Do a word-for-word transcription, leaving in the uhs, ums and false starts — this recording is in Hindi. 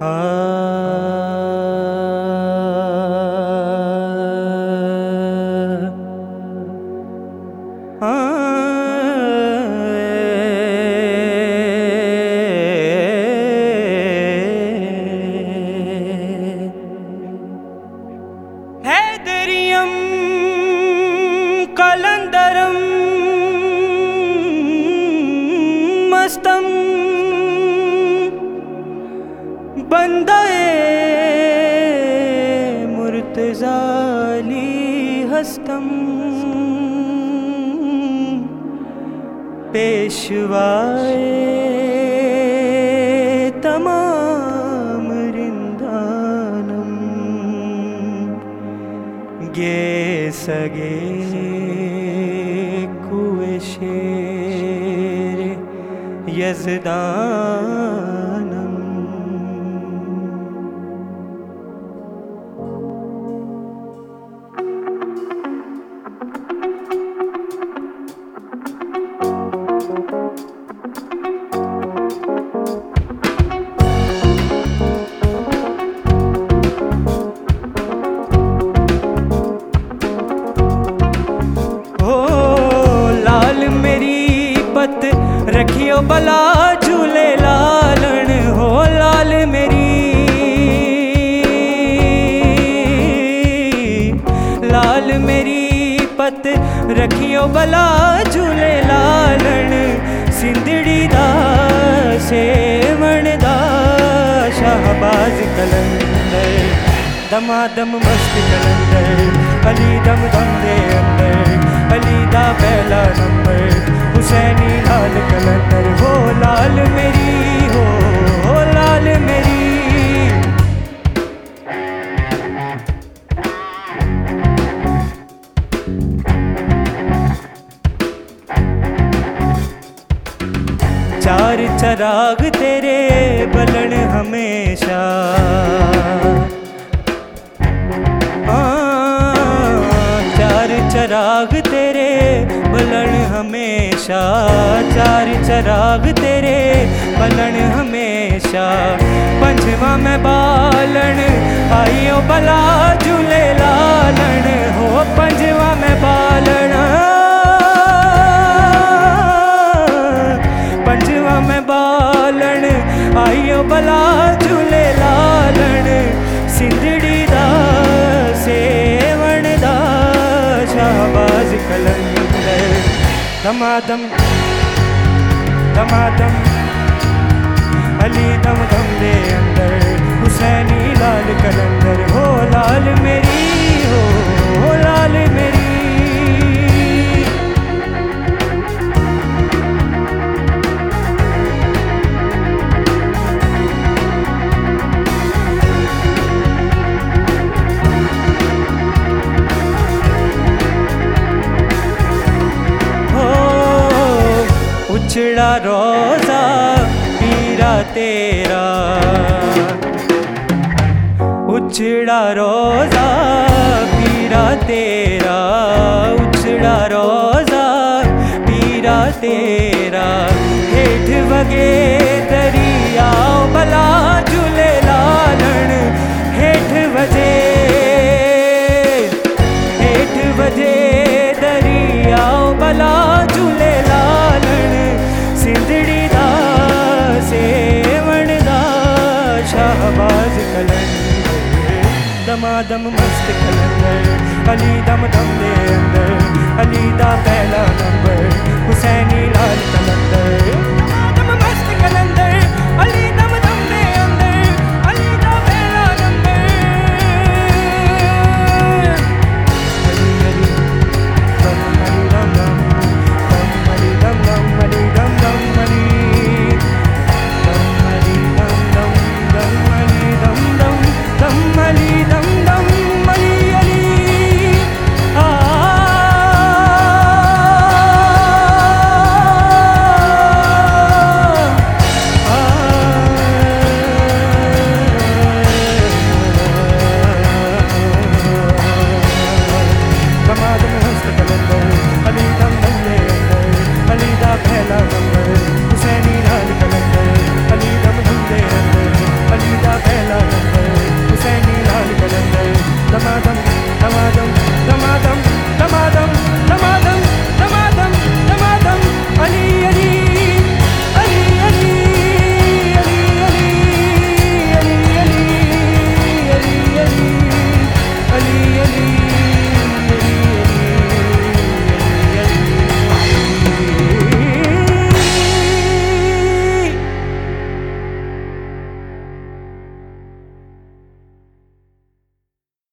हैदरियम कलंदरम मस्तम बंदाए मुर्तजाली हस्तम पेशवाए तमाम रिंदानम गे सगे कुए शेर यज़दानम। रखियो भला झूले लालन हो लाल मेरी, लाल मेरी पत रखियो भला झूले लालन। सिंधड़ी दा सेवण दा शाहबाज कलंदर, दमादम मस्त कलंदर, अली दम दम दे अंदर, अली दा पहला नंबर हुसैनी लाल कलंदर। हो लाल मेरी, हो, हो लाल मेरी। चार चराग तेरे बलन हमेशा, चार चराग तेरे बलन हमेशा, चार चराग तेरे बलन हमेशा। पंजवा में बालन आइयो भला झूले लालन हो, पंजवा में बालन, पंजवा में बालन आइयो भला झूले लालन। सिंधड़ी दा सेवण दा शाहबाज कलंदर, दमादम दमादम अली दम दम दे अंदर, हुसैनी लाल कलंदर। हो लाल मेरी, हो, हो लाल मेरी। उछड़ा रोजा पीरा तेरा, उछड़ा रोजा पीरा तेरा, उछड़ा रोजा पीरा तेरा। हेठ वगे दरिया भला झूले लालन, हेठ वजे, हेठ वजे दरिया भला झूले लालन। सिंधड़ी दा सेवण दा शाहबाज कलंदर, दमादम मस्त कलंदर, अली दम दम दे अंदर, अली दा पहला नंबर हुसैनी लाल कलंदर।